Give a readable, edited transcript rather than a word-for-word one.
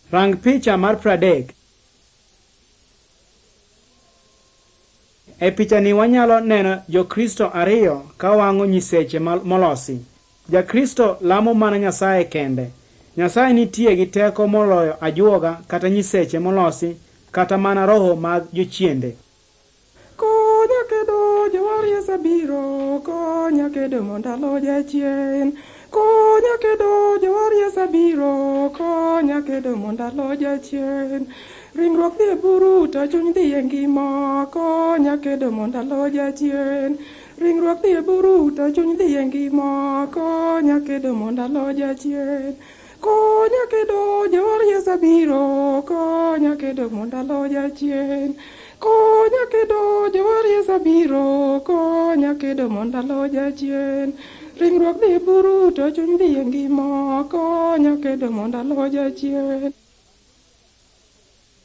Rang picha mar 30. E pichani wanyalo neno jokristo ariyo ka wang'o nyiseche molosi. Jakristo lamo mana Nyasaye kende. Nyasaye nitie gi teko moloyo ajuoga kata nyiseche molosi kata mana roho mag jochiende. Konya kedo jawar Yesu biro, konya kedo mondalo jachien. Konya kedo jawar Yesu biro, konya kedo mondalo jachien. Ringruok dhi e buru to chuny dhi e ngima, konya kedo mondalo jachien. Ringruok dhi e buru to chuny dhi e ngima, konya kedo mondalo jachien. Konya kedo jawar Yesu biro, konya kedo mondalo jachien. Konya kedo jawar Yesu biro, konya kedo mondalo jachien. Ringruok dhi e buru to chuny dhi e ngima, konya kedo mondalo jachien.